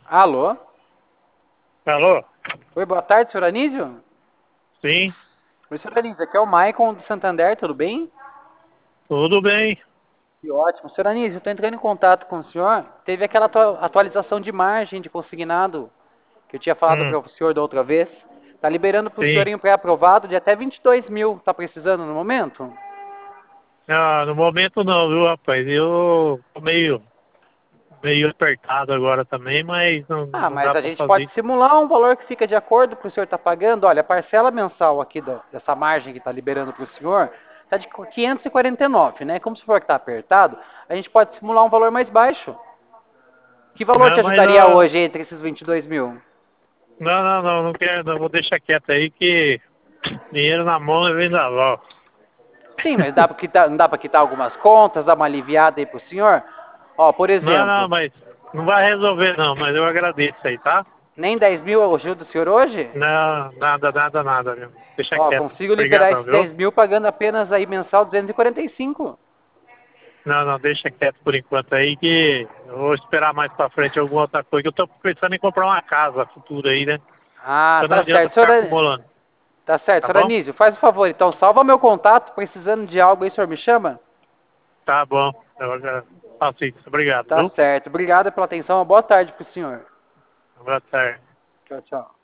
Alô? Alô? Oi, boa tarde, senhor Anísio? Sim, Oi, senhor Anísio, aqui é o Maicon do Santander, tudo bem? tudo bem. Que ótimo. Senhor Anísio, eu estou entrando em contato com o senhor. Teve aquela atualização de margem de consignado que eu tinha falado Hum, para o senhor da outra vez. Tá liberando para o sim. senhor em pré-aprovado de até 22 mil. Tá precisando no momento? Ah, no momento não, viu, rapaz? Eu tô meio apertado agora também, mas Ah, não mas dá a pra gente pode fazer. simular um valor que fica de acordo com o senhor está pagando. Olha, a parcela mensal aqui dessa margem que está liberando para o senhor está de 549, né? Como se for que está apertado, a gente pode simular um valor mais baixo. Que valor te Não, mas ajudaria hoje entre esses 22 mil? não quero, não, vou deixar quieto aí que dinheiro na mão é vendaval. Sim, mas dá pra quitar, não dá para quitar algumas contas, dar uma aliviada aí pro senhor? Ó, por Não, exemplo, mas não vai resolver não, mas eu agradeço aí, tá? nem 10 mil eu ajudo o senhor hoje? Não, nada, meu. Deixa Ó, quieto. consigo liberar Obrigadão, esses viu? 10 mil pagando apenas aí mensal 245. Não, deixa quieto por enquanto aí que eu vou esperar mais pra frente alguma outra coisa. Que eu tô pensando em comprar uma casa futura aí, né? Ah, Então não tá adianta certo, ficar acumulando, tá certo. tá Senhor bom? Anísio, faz um favor, então, salva meu contato, precisando de algo aí, o senhor me chama? Tá bom. Eu já faço isso. Obrigado, Tá viu? certo. Obrigado pela atenção, uma boa tarde pro senhor. Boa tarde. Tchau, tchau.